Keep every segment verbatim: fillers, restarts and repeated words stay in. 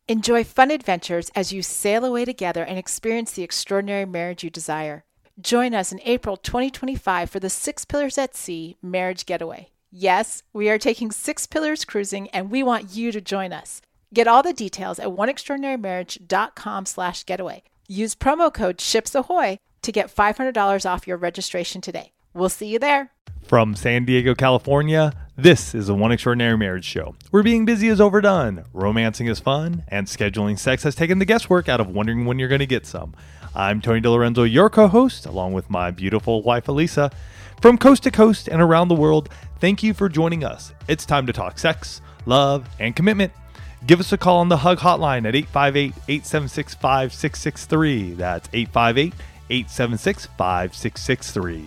Enjoy fun adventures as you sail away together and experience the extraordinary marriage you desire. Join us in April twenty twenty-five for the Six Pillars at Sea Marriage Getaway. Yes, we are taking Six Pillars cruising, and we want you to join us. Get all the details at oneextraordinarymarriage.com slash getaway. Use promo code SHIPSAHOY to get five hundred dollars off your registration today. We'll see you there. From San Diego, California, this is the One Extraordinary Marriage Show, where being busy is overdone, romancing is fun, and scheduling sex has taken the guesswork out of wondering when you're going to get some. I'm Tony DiLorenzo, your co-host, along with my beautiful wife, Elisa. From coast to coast and around the world, thank you for joining us. It's time to talk sex, love, and commitment. Give us a call on the Hug Hotline at eight five eight, eight seven six, five six six three. That's eight five eight, eight seven six, five six six three.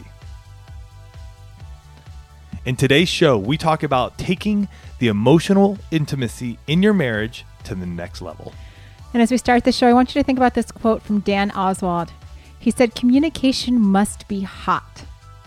In today's show, we talk about taking the emotional intimacy in your marriage to the next level. And as we start the show, I want you to think about this quote from Dan Oswald. He said, "Communication must be hot,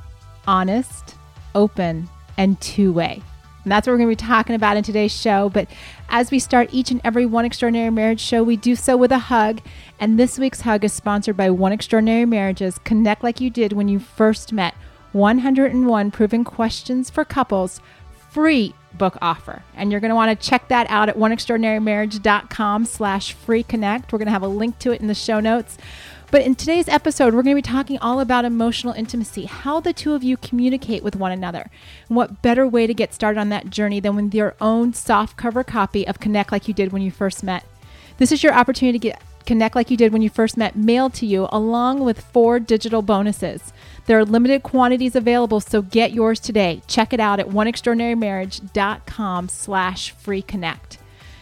honest, open, and two-way." And that's what we're going to be talking about in today's show. But as we start each and every One Extraordinary Marriage show, we do so with a hug. And this week's hug is sponsored by One Extraordinary Marriages. Connect like you did when you first met. one hundred one proven questions for couples, free book offer. And you're going to want to check that out at oneextraordinarymarriage.com slash free connect. We're going to have a link to it in the show notes. But in today's episode, we're going to be talking all about emotional intimacy, how the two of you communicate with one another. And what better way to get started on that journey than with your own soft cover copy of Connect Like You Did When You First Met. This is your opportunity to get Connect Like You Did When You First Met mailed to you along with four digital bonuses. There are limited quantities available, so get yours today. Check it out at oneextraordinarymarriage.com slash free connect.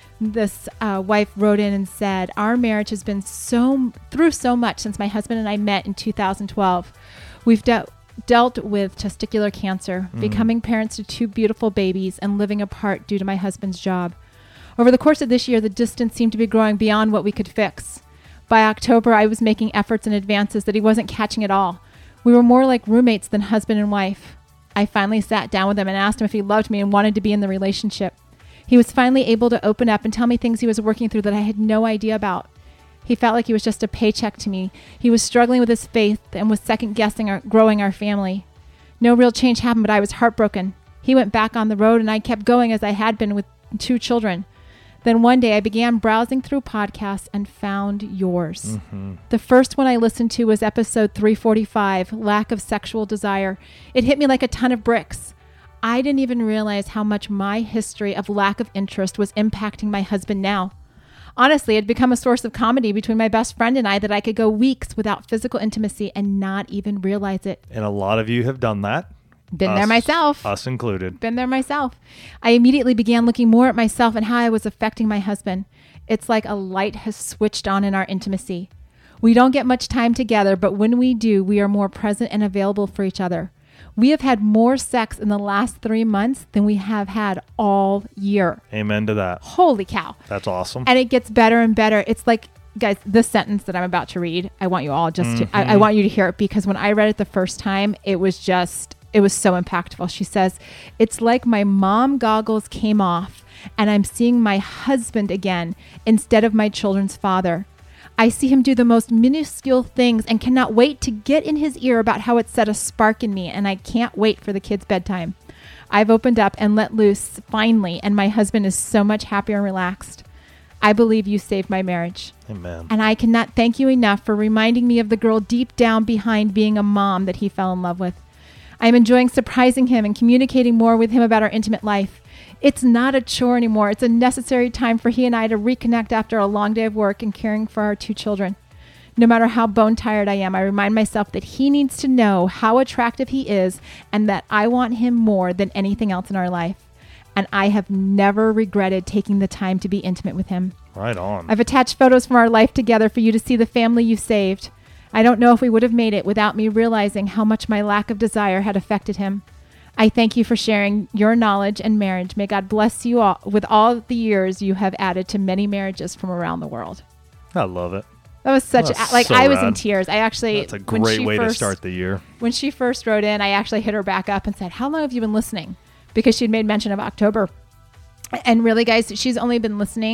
This uh, wife wrote in and said, "Our marriage has been so through so much since my husband and I met in two thousand twelve. We've de- dealt with testicular cancer, mm. becoming parents to two beautiful babies, and living apart due to my husband's job. Over the course of this year, the distance seemed to be growing beyond what we could fix. By October, I was making efforts and advances that he wasn't catching at all. We were more like roommates than husband and wife. I finally sat down with him and asked him if he loved me and wanted to be in the relationship. He was finally able to open up and tell me things he was working through that I had no idea about. He felt like he was just a paycheck to me. He was struggling with his faith and was second-guessing our, growing our family. No real change happened, but I was heartbroken. He went back on the road, and I kept going as I had been with two children. Then one day I began browsing through podcasts and found yours. Mm-hmm. The first one I listened to was episode three forty-five, Lack of Sexual Desire. It hit me like a ton of bricks. I didn't even realize how much my history of lack of interest was impacting my husband now. Honestly, it had become a source of comedy between my best friend and I that I could go weeks without physical intimacy and not even realize it." And a lot of you have done that. Been us, there myself. Us included. Been there myself. I immediately began looking more at myself and how I was affecting my husband. It's like a light has switched on in our intimacy. We don't get much time together, but when we do, we are more present and available for each other. We have had more sex in the last three months than we have had all year. Amen to that. Holy cow. That's awesome. And it gets better and better. It's like, guys, this sentence that I'm about to read, I want you all just mm-hmm. to, I, I want you to hear it, because when I read it the first time, it was just, it was so impactful. She says, "It's like my mom goggles came off and I'm seeing my husband again instead of my children's father. I see him do the most minuscule things and cannot wait to get in his ear about how it set a spark in me, and I can't wait for the kids' bedtime. I've opened up and let loose finally, and my husband is so much happier and relaxed. I believe you saved my marriage." Amen. "And I cannot thank you enough for reminding me of the girl deep down behind being a mom that he fell in love with. I am enjoying surprising him and communicating more with him about our intimate life. It's not a chore anymore. It's a necessary time for he and I to reconnect after a long day of work and caring for our two children. No matter how bone tired I am, I remind myself that he needs to know how attractive he is and that I want him more than anything else in our life. And I have never regretted taking the time to be intimate with him. Right on. I've attached photos from our life together for you to see the family you saved. I don't know if we would have made it without me realizing how much my lack of desire had affected him. I thank you for sharing your knowledge and marriage. May God bless you all with all the years you have added to many marriages from around the world." I love it. That was such That's a, like so I was rad. in tears. I actually, That's a great way first, to start the year. When she first wrote in, I actually hit her back up and said, "How long have you been listening?" Because she'd made mention of October. And really, guys, she's only been listening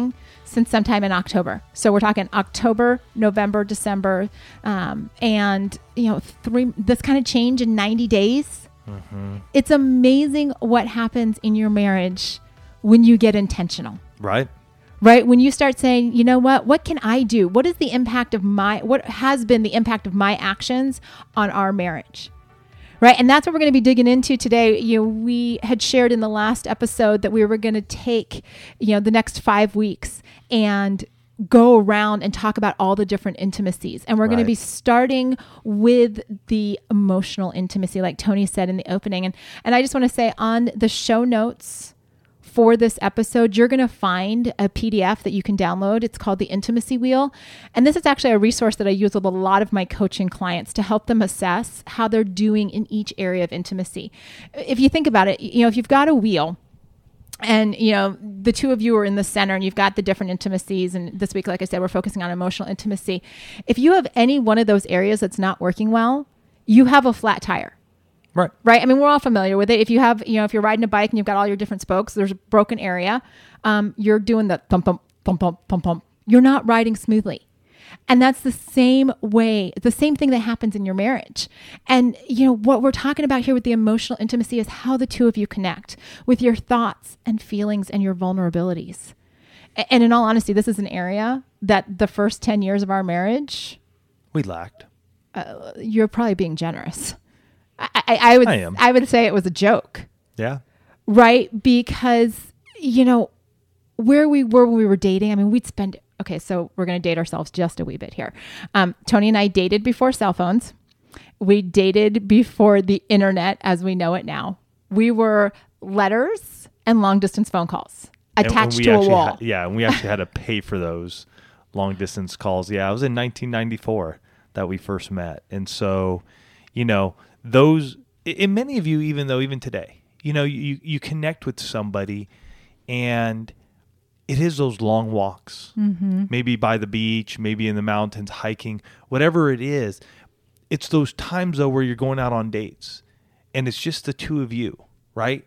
since sometime in October. So we're talking October, November, December, um, and you know, three. This kind of change in ninety days. Mm-hmm. It's amazing what happens in your marriage when you get intentional. Right. Right. When you start saying, you know what, what can I do? What is the impact of my, what has been the impact of my actions on our marriage? Right. And that's what we're going to be digging into today. You know, we had shared in the last episode that we were going to take, you know, the next five weeks and go around and talk about all the different intimacies. And we're right. going to be starting with the emotional intimacy, like Tony said in the opening. And, and I just want to say on the show notes for this episode, you're going to find a P D F that you can download. It's called the Intimacy Wheel. And this is actually a resource that I use with a lot of my coaching clients to help them assess how they're doing in each area of intimacy. If you think about it, you know, if you've got a wheel and, you know, the two of you are in the center and you've got the different intimacies. And this week, like I said, we're focusing on emotional intimacy. If you have any one of those areas that's not working well, you have a flat tire. Right. Right. I mean, we're all familiar with it. If you have, you know, if you're riding a bike and you've got all your different spokes, there's a broken area. Um, you're doing the thump, thump, thump, thump, thump, thump. You're not riding smoothly. And that's the same way, the same thing that happens in your marriage. And, you know, what we're talking about here with the emotional intimacy is how the two of you connect with your thoughts and feelings and your vulnerabilities. And in all honesty, this is an area that the first ten years of our marriage, we lacked. Uh, you're probably being generous. I, I, I would, I, I would say it was a joke. Yeah. Right. Because, you know, where we were when we were dating, I mean, we'd spend, okay, so we're going to date ourselves just a wee bit here. Um, Tony and I dated before cell phones. We dated before the internet as we know it now. We were letters and long distance phone calls attached and, and to a wall. Had, yeah. And we actually had to pay for those long distance calls. Yeah. It was in nineteen ninety-four that we first met. And so, you know, those, in many of you, even though even today, you know, you, you connect with somebody and it is those long walks, mm-hmm. maybe by the beach, maybe in the mountains, hiking, whatever it is. It's those times though where you're going out on dates and it's just the two of you, right?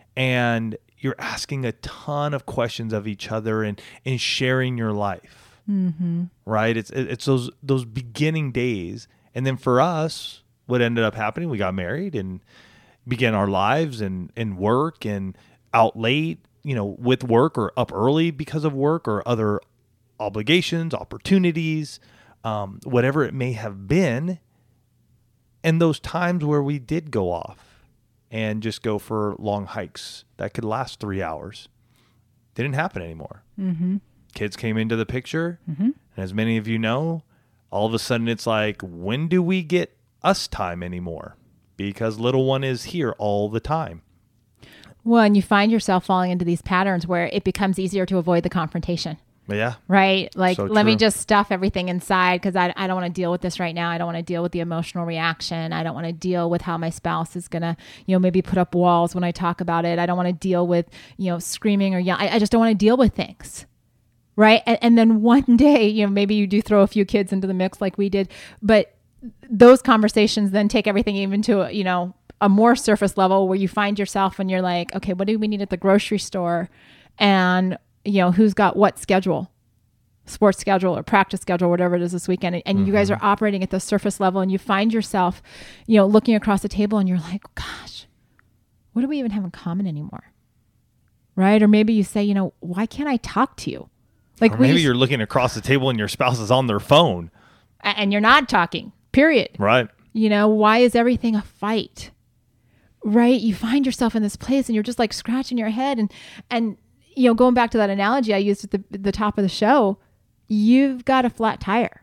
And you're asking a ton of questions of each other and, and sharing your life, mm-hmm. right? It's, it's those, those beginning days. And then for us, what ended up happening, we got married and began our lives and, and work and out late, you know, with work or up early because of work or other obligations, opportunities, um, whatever it may have been. And those times where we did go off and just go for long hikes that could last three hours didn't happen anymore. Mm-hmm. Kids came into the picture. Mm-hmm. And as many of you know, all of a sudden it's like, when do we get us time anymore? Because little one is here all the time. Well, and you find yourself falling into these patterns where it becomes easier to avoid the confrontation. Yeah. Right? Like, so let true. me just stuff everything inside because I, I don't want to deal with this right now. I don't want to deal with the emotional reaction. I don't want to deal with how my spouse is going to, you know, maybe put up walls when I talk about it. I don't want to deal with, you know, screaming or yelling. I, I just don't want to deal with things. Right? And, and then one day, you know, maybe you do throw a few kids into the mix like we did, but those conversations then take everything even to, you know, a more surface level where you find yourself when you're like, okay, what do we need at the grocery store? And, you know, who's got what schedule, sports schedule or practice schedule, whatever it is this weekend. And mm-hmm. you guys are operating at the surface level and you find yourself, you know, looking across the table and you're like, gosh, what do we even have in common anymore? Right? Or maybe you say, you know, why can't I talk to you? Like or maybe just, you're looking across the table and your spouse is on their phone. And you're not talking, period. Right. You know, why is everything a fight? Right? You find yourself in this place and you're just like scratching your head. And, and you know, going back to that analogy I used at the, the top of the show, you've got a flat tire.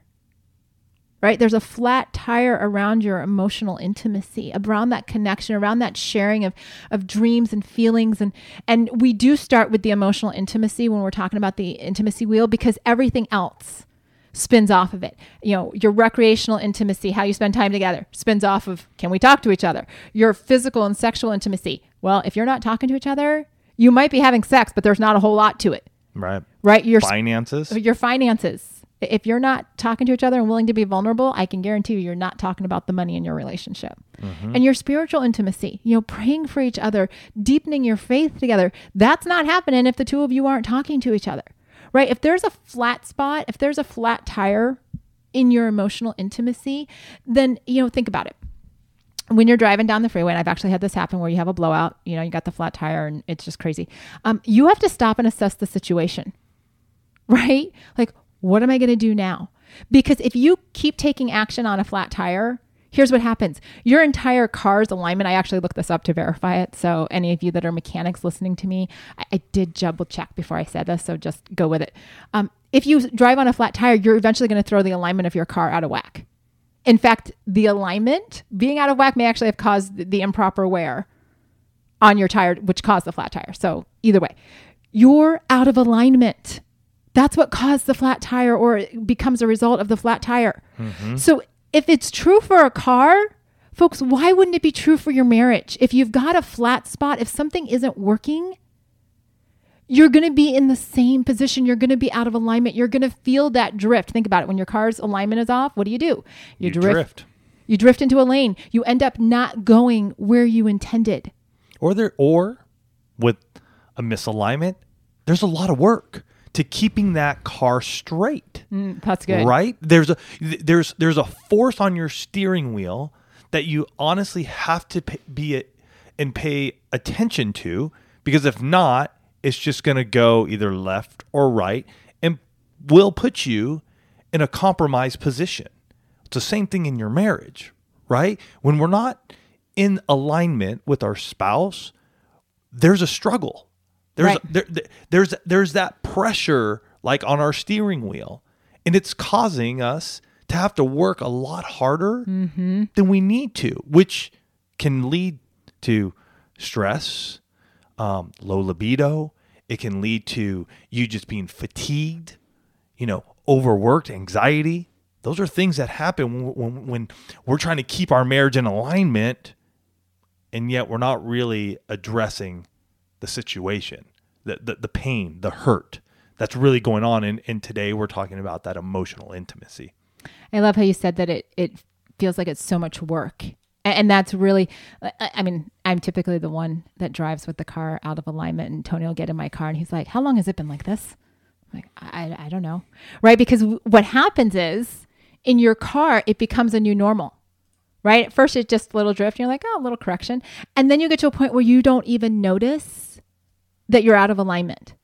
Right? There's a flat tire around your emotional intimacy, around that connection, around that sharing of, of dreams and feelings. And, and we do start with the emotional intimacy when we're talking about the intimacy wheel because everything else spins off of it. You know, your recreational intimacy, how you spend time together, spins off of, can we talk to each other? Your physical and sexual intimacy. Well, if you're not talking to each other, you might be having sex, but there's not a whole lot to it. Right. Right. Your finances. Your finances. If you're not talking to each other and willing to be vulnerable, I can guarantee you you're not talking about the money in your relationship. Mm-hmm. And your spiritual intimacy, you know, praying for each other, deepening your faith together. That's not happening if the two of you aren't talking to each other. right? If there's a flat spot, if there's a flat tire in your emotional intimacy, then, you know, think about it. When you're driving down the freeway, and I've actually had this happen where you have a blowout, you know, you got the flat tire and it's just crazy. Um, you have to stop and assess the situation, right? Like, what am I going to do now? Because if you keep taking action on a flat tire, here's what happens. Your entire car's alignment, I actually looked this up to verify it. So any of you that are mechanics listening to me, I, I did double check before I said this. So just go with it. Um, if you drive on a flat tire, you're eventually going to throw the alignment of your car out of whack. In fact, the alignment being out of whack may actually have caused the improper wear on your tire, which caused the flat tire. So either way, you're out of alignment. That's what caused the flat tire, or it becomes a result of the flat tire. Mm-hmm. So if it's true for a car, folks, why wouldn't it be true for your marriage? If you've got a flat spot, if something isn't working, you're going to be in the same position. You're going to be out of alignment. You're going to feel that drift. Think about it. When your car's alignment is off, what do you do? You, you drift. drift. You drift into a lane. You end up not going where you intended. Or there, or with a misalignment, there's a lot of work to keeping that car straight. Mm, that's good. Right? There's a there's there's a force on your steering wheel that you honestly have to pay, be a, and pay attention to, because if not, it's just going to go either left or right and will put you in a compromised position. It's the same thing in your marriage, right? When we're not in alignment with our spouse, there's a struggle. There's right. there, there's there's that pressure like on our steering wheel, and it's causing us to have to work a lot harder mm-hmm. than we need to, which can lead to stress, um, low libido. It can lead to you just being fatigued, you know, overworked, anxiety. Those are things that happen when, when, when we're trying to keep our marriage in alignment, and yet we're not really addressing the situation, the, the the pain, the hurt that's really going on. And, and today we're talking about that emotional intimacy. I love how you said that it, it feels like it's so much work. And that's really, I mean, I'm typically the one that drives with the car out of alignment, and Tony will get in my car and he's like, how long has it been like this? I'm like, I, I don't know. Right? Because what happens is in your car, it becomes a new normal. Right? At first, it's just a little drift. And you're like, oh, a little correction. And then you get to a point where you don't even notice that you're out of alignment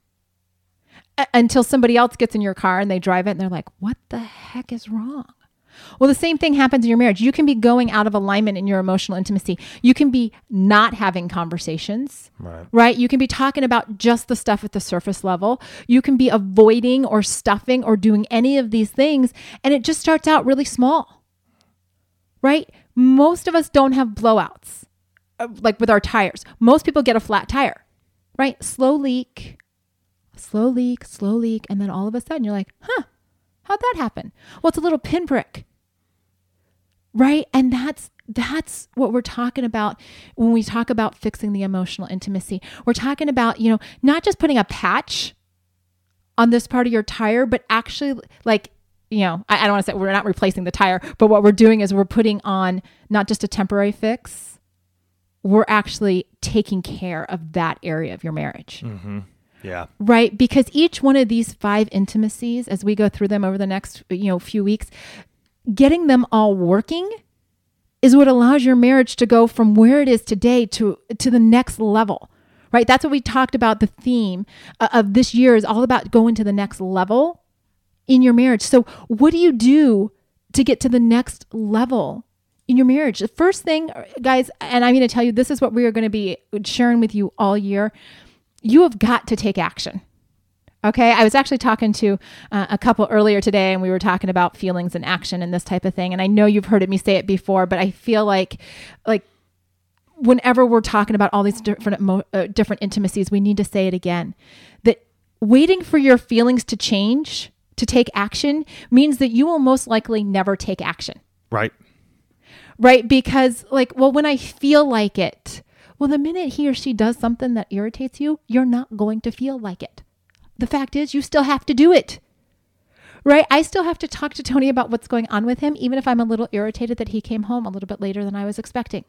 a- until somebody else gets in your car and they drive it and they're like, what the heck is wrong? Well, the same thing happens in your marriage. You can be going out of alignment in your emotional intimacy. You can be not having conversations, right? right? You can be talking about just the stuff at the surface level. You can be avoiding or stuffing or doing any of these things. And it just starts out really small, right? Most of us don't have blowouts, like with our tires. Most people get a flat tire, right? Slow leak, slow leak, slow leak. And then all of a sudden you're like, huh, how'd that happen? Well, it's a little pinprick, right? And that's that's what we're talking about when we talk about fixing the emotional intimacy. We're talking about, you know, not just putting a patch on this part of your tire, but actually like, you know, I, I don't want to say we're not replacing the tire, but what we're doing is we're putting on not just a temporary fix, we're actually taking care of that area of your marriage. Mm-hmm. Yeah. Right. Because each one of these five intimacies, as we go through them over the next, you know, few weeks, getting them all working is what allows your marriage to go from where it is today to, to the next level. Right. That's what we talked about. The theme of this year is all about going to the next level in your marriage. So what do you do to get to the next level in your marriage? The first thing, guys, and I'm going to tell you, this is what we are going to be sharing with you all year. You have got to take action. Okay. I was actually talking to uh, a couple earlier today, and we were talking about feelings and action and this type of thing. And I know you've heard me say it before, but I feel like, like whenever we're talking about all these different, emo- uh, different intimacies, we need to say it again, that waiting for your feelings to change, to take action, means that you will most likely never take action. Right. Right. Because like, well, when I feel like it, well, the minute he or she does something that irritates you, you're not going to feel like it. The fact is, you still have to do it, right? I still have to talk to Tony about what's going on with him, even if I'm a little irritated that he came home a little bit later than I was expecting.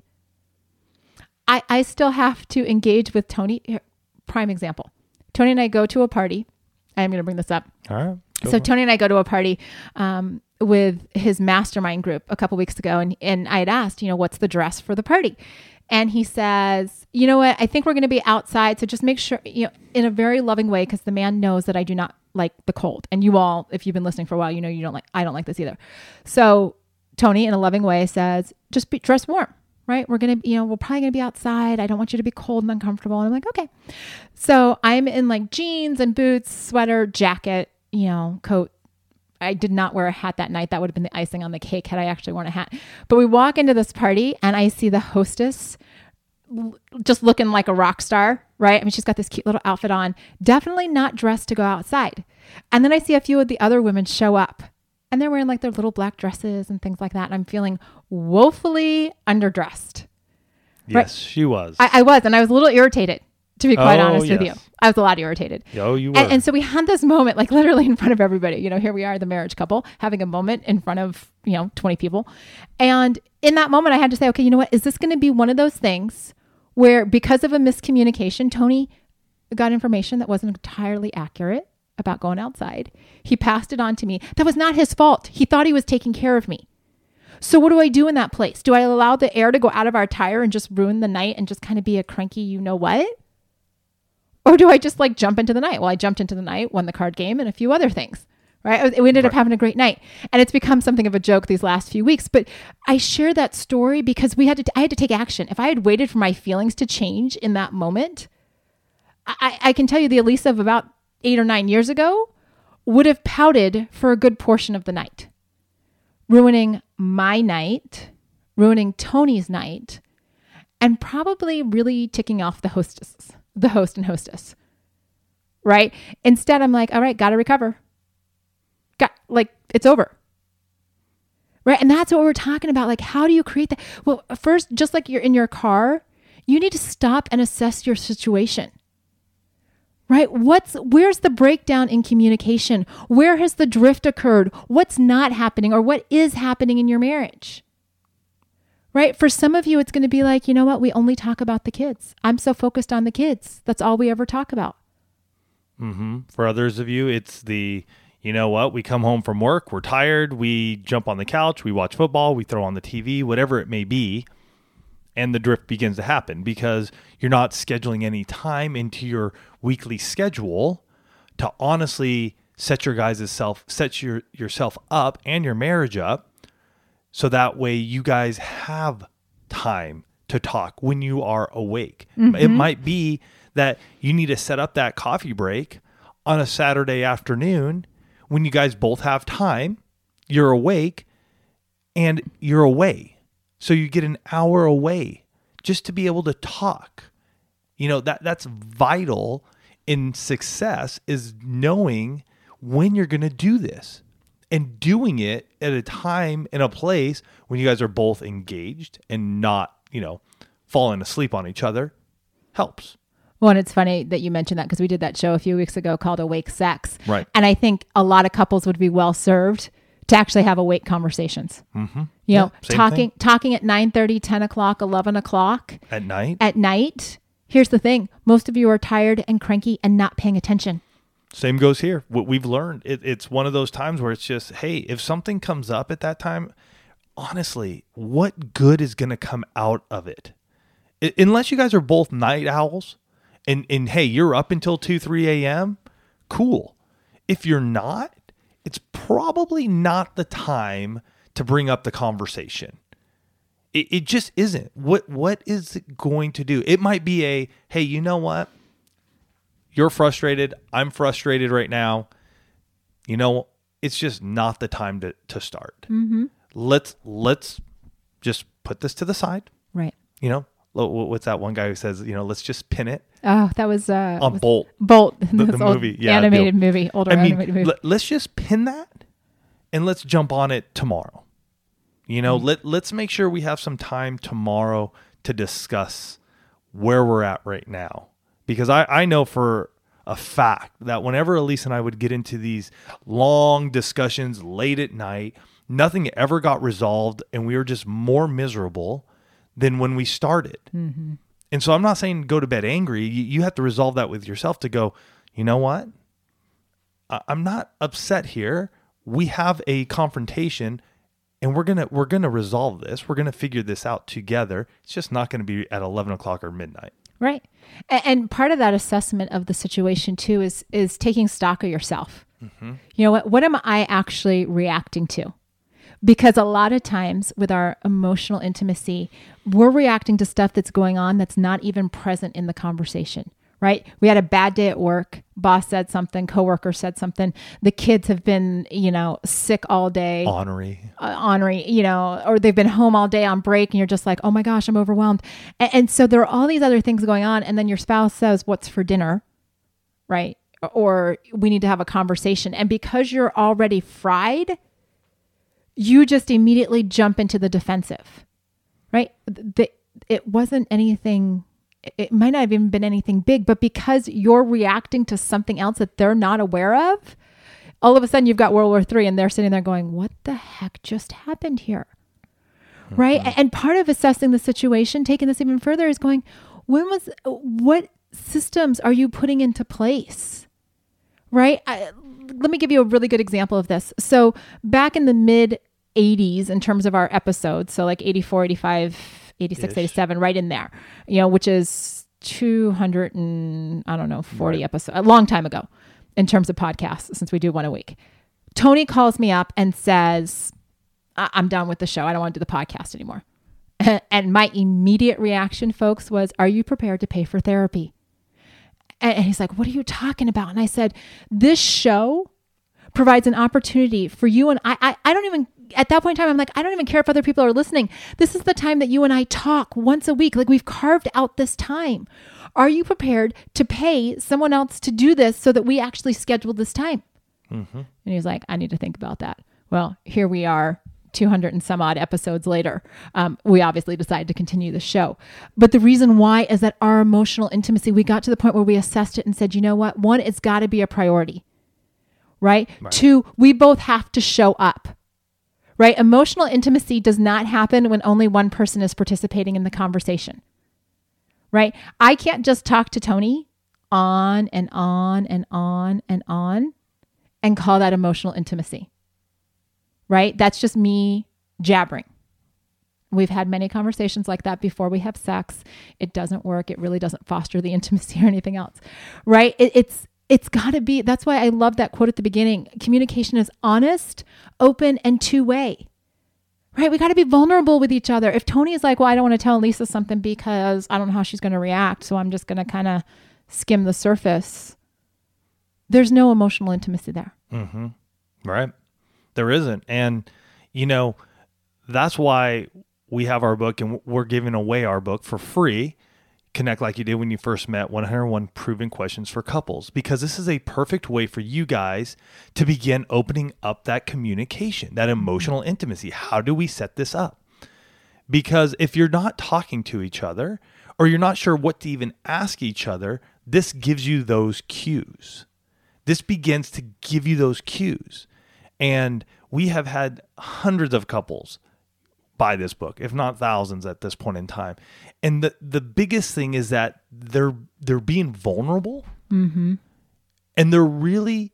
I, I still have to engage with Tony. Prime example. Tony and I go to a party I'm going to bring this up. All right. Go So for it. Tony and I go to a party um, with his mastermind group a couple weeks ago. And, and I had asked, you know, what's the dress for the party? And he says, you know what, I think we're going to be outside. So just make sure, you know, in a very loving way, because the man knows that I do not like the cold. And you all, if you've been listening for a while, you know, you don't like, I don't like this either. So Tony, in a loving way, says, just be dress warm, right? We're going to, you know, we're probably going to be outside. I don't want you to be cold and uncomfortable. And I'm like, okay. So I'm in like jeans and boots, sweater, jacket, you know, coat. I did not wear a hat that night. That would have been the icing on the cake had I actually worn a hat. But we walk into this party and I see the hostess l- just looking like a rock star, right? I mean, she's got this cute little outfit on, definitely not dressed to go outside. And then I see a few of the other women show up and they're wearing like their little black dresses and things like that. And I'm feeling woefully underdressed. Yes, right. she was. I, I was, and I was a little irritated, to be quite Oh, honest with yes. you. I was a lot irritated. Oh, you were. And, and so we had this moment, like literally in front of everybody. You know, here we are, the marriage couple, having a moment in front of, you know, twenty people. And in that moment, I had to say, okay, you know what? Is this going to be one of those things where because of a miscommunication, Tony got information that wasn't entirely accurate about going outside. He passed it on to me. That was not his fault. He thought he was taking care of me. So what do I do in that place? Do I allow the air to go out of our tire and just ruin the night and just kind of be a cranky, you know what? Or do I just like jump into the night? Well, I jumped into the night, won the card game and a few other things, right? We ended up Right. having a great night, and it's become something of a joke these last few weeks. But I share that story because we had to, I had to take action. If I had waited for my feelings to change in that moment, I, I can tell you the Elisa of about eight or nine years ago would have pouted for a good portion of the night, ruining my night, ruining Tony's night, and probably really ticking off the hostesses. the host and hostess, right? Instead, I'm like, all right, got to recover. Got like, it's over. Right. And that's what we're talking about. Like, how do you create that? Well, first, just like you're in your car, you need to stop and assess your situation, right? What's, where's the breakdown in communication? Where has the drift occurred? What's not happening or what is happening in your marriage? Right? For some of you, it's going to be like, you know what? We only talk about the kids. I'm so focused on the kids. That's all we ever talk about. Mm-hmm. For others of you, it's the, you know what? We come home from work. We're tired. We jump on the couch. We watch football. We throw on the T V, whatever it may be. And the drift begins to happen because you're not scheduling any time into your weekly schedule to honestly set your guys' self, set your yourself up and your marriage up. So that way you guys have time to talk when you are awake. Mm-hmm. It might be that you need to set up that coffee break on a Saturday afternoon when you guys both have time, you're awake, and you're away. So you get an hour away just to be able to talk. You know, that that's vital in success, is knowing when you're going to do this. And doing it at a time and a place when you guys are both engaged and not, you know, falling asleep on each other helps. Well, and it's funny that you mentioned that because we did that show a few weeks ago called Awake Sex. Right. And I think a lot of couples would be well served to actually have awake conversations. Mm-hmm. You yeah, know, talking thing. talking at nine thirty, ten o'clock, eleven o'clock. At night? At night. Here's the thing. Most of you are tired and cranky and not paying attention. Same goes here. What we've learned, it, it's one of those times where it's just, hey, if something comes up at that time, honestly, what good is going to come out of it? I, unless you guys are both night owls and, and hey, you're up until two, three a.m., cool. If you're not, it's probably not the time to bring up the conversation. It, it just isn't. What What is it going to do? It might be a, hey, you know what? You're frustrated. I'm frustrated right now. You know, it's just not the time to, to start. Mm-hmm. Let's let's just put this to the side. Right. You know, what's that one guy who says, you know, let's just pin it Oh, that was uh, on was Bolt. Bolt, The, this the old movie, yeah, animated deal. movie, older I mean, animated movie. let, let's just pin that and let's jump on it tomorrow. You know, mm-hmm. let let's make sure we have some time tomorrow to discuss where we're at right now. Because I, I know for a fact that whenever Elise and I would get into these long discussions late at night, nothing ever got resolved and we were just more miserable than when we started. Mm-hmm. And so I'm not saying go to bed angry. You, you have to resolve that with yourself to go, you know what? I- I'm not upset here. We have a confrontation and we're going to, we're going to resolve this. We're going to figure this out together. It's just not going to be at eleven o'clock or midnight. Right. And, and part of that assessment of the situation too is, is taking stock of yourself. Mm-hmm. You know what, what am I actually reacting to? Because a lot of times with our emotional intimacy, we're reacting to stuff that's going on that's not even present in the conversation, right? We had a bad day at work. Boss said something, coworker said something. The kids have been, you know, sick all day. Ornery. Uh, ornery, you know, or they've been home all day on break and you're just like, oh my gosh, I'm overwhelmed. And, and so there are all these other things going on. And then your spouse says, what's for dinner, right? Or we need to have a conversation. And because you're already fried, you just immediately jump into the defensive, right? The, it wasn't anything, it might not have even been anything big, but because you're reacting to something else that they're not aware of, all of a sudden you've got World War Three and they're sitting there going, what the heck just happened here? Mm-hmm. Right? And part of assessing the situation, taking this even further, is going, when was, what systems are you putting into place? Right? I, let me give you a really good example of this. So back in the mid eighties in terms of our episodes, so like eighty-four, eighty-five, eighty-six, Ish. eighty-seven, right in there, you know, which is two hundred and I don't know, forty right. episodes, a long time ago in terms of podcasts, since we do one a week. Tony calls me up and says, I- I'm done with the show. I don't want to do the podcast anymore. And my immediate reaction, folks, was, are you prepared to pay for therapy? And he's like, what are you talking about? And I said, this show provides an opportunity for you and I, I, I don't even, at that point in time, I'm like, I don't even care if other people are listening. This is the time that you and I talk once a week. Like, we've carved out this time. Are you prepared to pay someone else to do this so that we actually schedule this time? Mm-hmm. And he's like, I need to think about that. Well, here we are, two hundred and some odd episodes later. Um, we obviously decided to continue the show. But the reason why is that our emotional intimacy, we got to the point where we assessed it and said, you know what? One, it's got to be a priority, right? right? Two, we both have to show up, right? Emotional intimacy does not happen when only one person is participating in the conversation, right? I can't just talk to Tony on and on and on and on and call that emotional intimacy. Right? That's just me jabbering. We've had many conversations like that before we have sex. It doesn't work. It really doesn't foster the intimacy or anything else. Right? It, it's it's got to be. That's why I love that quote at the beginning. Communication is honest, open, and two-way. Right? We got to be vulnerable with each other. If Tony is like, well, I don't want to tell Lisa something because I don't know how she's going to react, so I'm just going to kind of skim the surface. There's no emotional intimacy there. Mm-hmm. Right. There isn't. And, you know, that's why we have our book and we're giving away our book for free. Connect Like You Did When You First Met, one hundred one Proven Questions for Couples, because this is a perfect way for you guys to begin opening up that communication, that emotional intimacy. How do we set this up? Because if you're not talking to each other or you're not sure what to even ask each other, this gives you those cues. This begins to give you those cues. And we have had hundreds of couples buy this book, if not thousands at this point in time. And the, the biggest thing is that they're they're being vulnerable, mm-hmm. and they're really,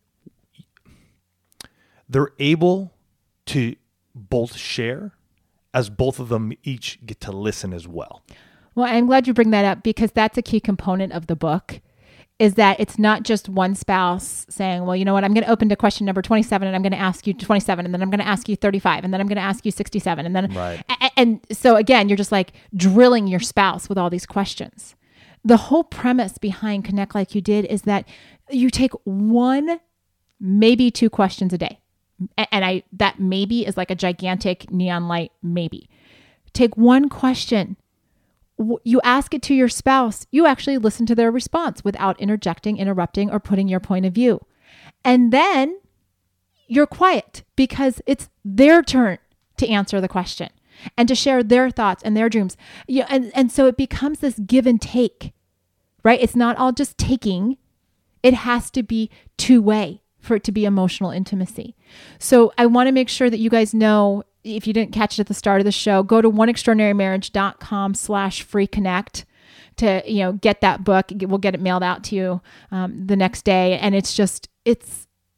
they're able to both share as both of them each get to listen as well. Well, I'm glad you bring that up, because that's a key component of the book. Is that it's not just one spouse saying, well, you know what, I'm going to open to question number twenty-seven and I'm going to ask you twenty-seven and then I'm going to ask you thirty-five and then I'm going to ask you sixty-seven. And then, right. and, and so again, you're just like drilling your spouse with all these questions. The whole premise behind Connect Like You Did is that you take one, maybe two questions a day. And I, that maybe is like a gigantic neon light, maybe. Take one question. You ask it to your spouse, you actually listen to their response without interjecting, interrupting, or putting your point of view. And then you're quiet because it's their turn to answer the question and to share their thoughts and their dreams. Yeah, and, and so it becomes this give and take, right? It's not all just taking. It has to be two-way for it to be emotional intimacy. So I want to make sure that you guys know, if you didn't catch it at the start of the show, go to one extraordinary marriage dot com slash free connect to, you know, get that book. We'll get it mailed out to you um, the next day. And it's just, it's,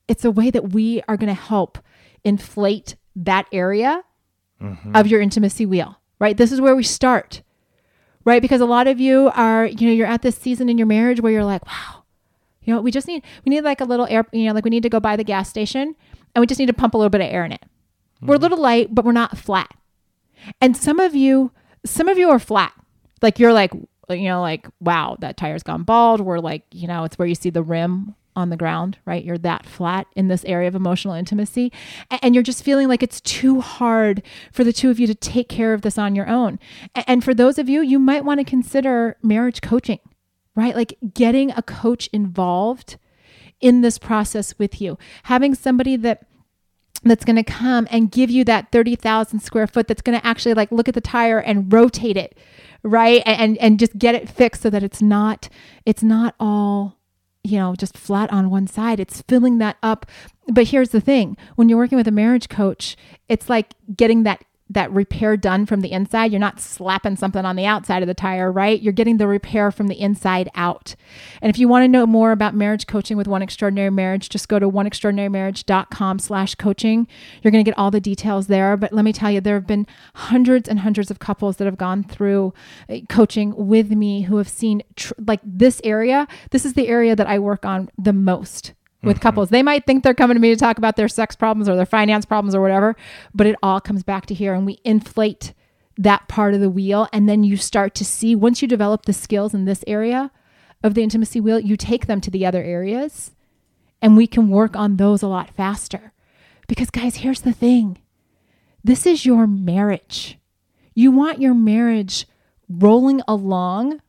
it's a way that we are going to help inflate that area Mm-hmm. of your intimacy wheel, right? This is where we start, right? Because a lot of you are, you know, you're at this season in your marriage where you're like, wow, you know, we just need, we need like a little air, you know, like we need to go by the gas station and we just need to pump a little bit of air in it. Mm-hmm. We're a little light, but we're not flat. And some of you, some of you are flat. Like you're like, you know, like, wow, that tire's gone bald. We're like, you know, it's where you see the rim on the ground, right? You're that flat in this area of emotional intimacy. And you're just feeling like it's too hard for the two of you to take care of this on your own. And for those of you, you might want to consider marriage coaching, right? Like getting a coach involved in this process with you, having somebody that that's going to come and give you that thirty thousand square foot that's going to actually like look at the tire and rotate it, right? And, and just get it fixed so that it's not, it's not all, you know, just flat on one side. It's filling that up. But here's the thing. When you're working with a marriage coach, it's like getting that that repair done from the inside. You're not slapping something on the outside of the tire, right? You're getting the repair from the inside out. And if you want to know more about marriage coaching with One Extraordinary Marriage, just go to one extraordinary marriage dot com slash coaching. You're going to get all the details there. But let me tell you, there have been hundreds and hundreds of couples that have gone through coaching with me who have seen tr- like this area. This is the area that I work on the most with couples. They might think they're coming to me to talk about their sex problems or their finance problems or whatever, but it all comes back to here and we inflate that part of the wheel. And then you start to see, once you develop the skills in this area of the intimacy wheel, you take them to the other areas and we can work on those a lot faster. Because guys, here's the thing. This is your marriage. You want your marriage rolling along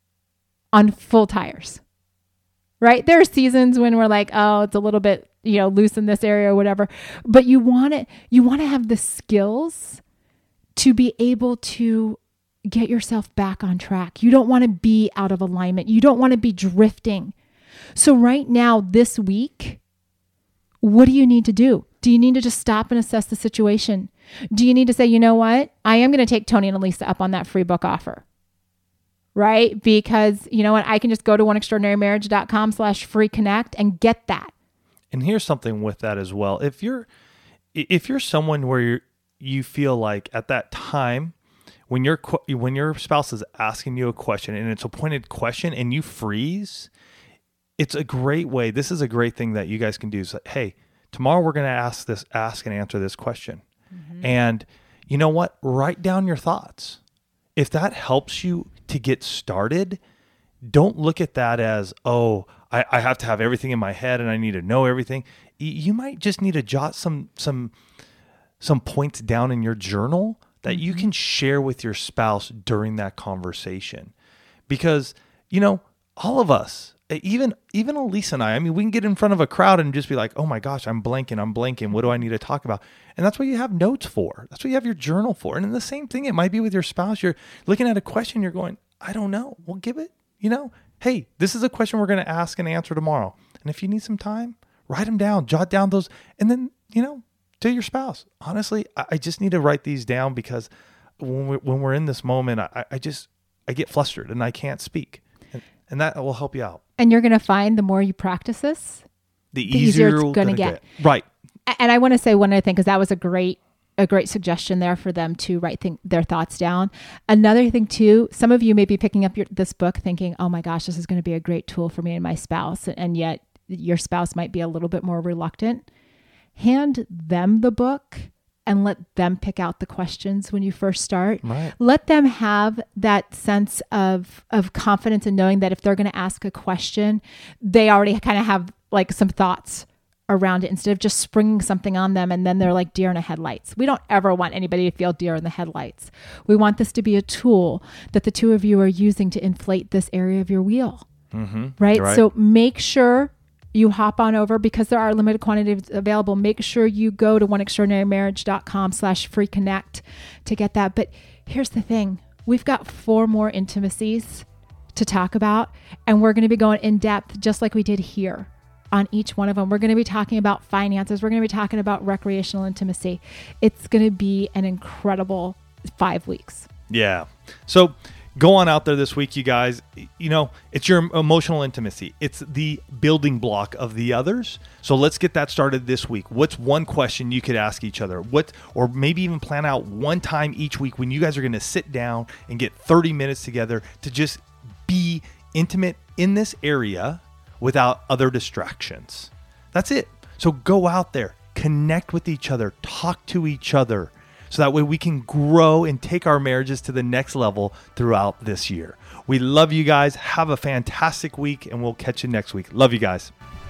on full tires. Right? There are seasons when we're like, oh, it's a little bit, you know, loose in this area or whatever. But you want it, you want to have the skills to be able to get yourself back on track. You don't want to be out of alignment. You don't want to be drifting. So right now, this week, what do you need to do? Do you need to just stop and assess the situation? Do you need to say, you know what? I am going to take Tony and Elisa up on that free book offer. Right? Because you know what? I can just go to one extraordinary marriage dot com slash free connect and get that. And here's something with that as well. If you're, if you're someone where you're, you feel like at that time when your, when your spouse is asking you a question and it's a pointed question and you freeze, it's a great way. This is a great thing that you guys can do. Is like, hey, tomorrow we're going to ask this, ask and answer this question. Mm-hmm. And you know what? Write down your thoughts. If that helps you to get started, don't look at that as, oh, I, I have to have everything in my head and I need to know everything. You might just need to jot some some some points down in your journal that you can share with your spouse during that conversation. Because, you know, all of us, even even Elisa and I, I mean, we can get in front of a crowd and just be like, oh my gosh, I'm blanking, I'm blanking. What do I need to talk about? And that's what you have notes for. That's what you have your journal for. And then the same thing, it might be with your spouse. You're looking at a question, you're going, I don't know. Well, give it, you know, hey, this is a question we're going to ask and answer tomorrow. And if you need some time, write them down, jot down those, and then, you know, tell your spouse, honestly, I, I just need to write these down because when we're, when we're in this moment, I, I just, I get flustered and I can't speak. And, and that will help you out. And you're going to find the more you practice this, the easier, the easier it's going to get. get. Right. And I want to say one other thing, because that was a great, a great suggestion there for them to write th- their thoughts down. Another thing too, some of you may be picking up your, this book thinking, oh my gosh, this is going to be a great tool for me and my spouse. And yet your spouse might be a little bit more reluctant. Hand them the book and let them pick out the questions when you first start. Right. Let them have that sense of, of confidence in knowing that if they're going to ask a question, they already kind of have like some thoughts around it instead of just springing something on them and then they're like deer in the headlights. We don't ever want anybody to feel deer in the headlights. We want this to be a tool that the two of you are using to inflate this area of your wheel. Mm-hmm. Right? right? So make sure you hop on over, because there are limited quantities available. Make sure you go to one extraordinary marriage dot com slash free connect to get that. But here's the thing. We've got four more intimacies to talk about, and we're going to be going in depth just like we did here. On each one of them, we're going to be talking about finances. We're going to be talking about recreational intimacy. It's going to be an incredible five weeks. Yeah. So, Go on out there this week, you guys. You know, it's your emotional intimacy. It's the building block of the others. So let's get that started this week. What's one question you could ask each other? What, or maybe even plan out one time each week when you guys are going to sit down and get thirty minutes together to just be intimate in this area without other distractions. That's it. So go out there, connect with each other, talk to each other. So that way we can grow and take our marriages to the next level throughout this year. We love you guys. Have a fantastic week, and we'll catch you next week. Love you guys.